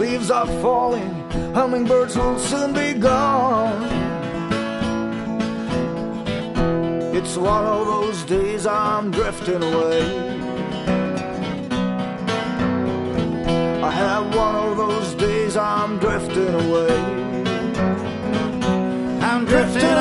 leaves are falling, hummingbirds will soon be gone. It's one of those days I'm drifting away. I have one of those days I'm drifting away. I'm drifting